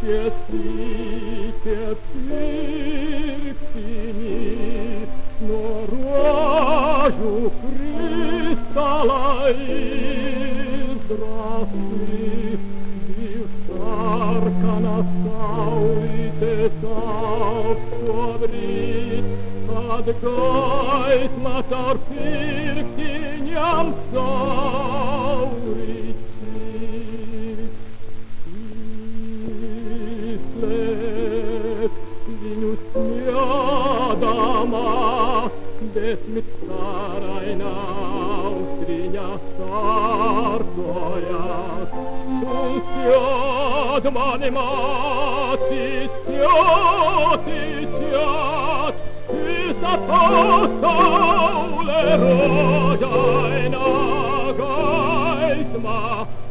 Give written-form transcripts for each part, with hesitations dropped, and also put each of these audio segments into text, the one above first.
Счастливите пирксини, но рожу кристалла издрасти, дившарка на саулите savsovrit, ad gois matar pirktiniam saurit. Vinus miadama, des mit Sarain Austria sartojas, und siad manimatis, is apostole rojaina gaisma,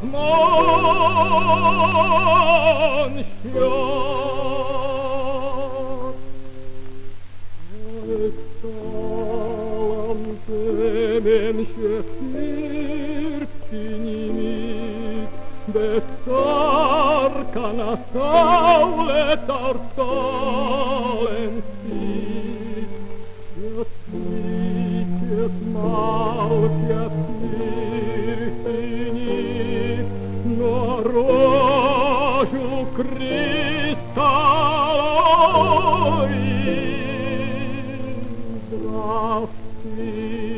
mon shior. Salam temem shefirtinimit, besarka na saule tartalensit, Jasmites malkias firstinit, no rožu kristalloi, Zdrasti.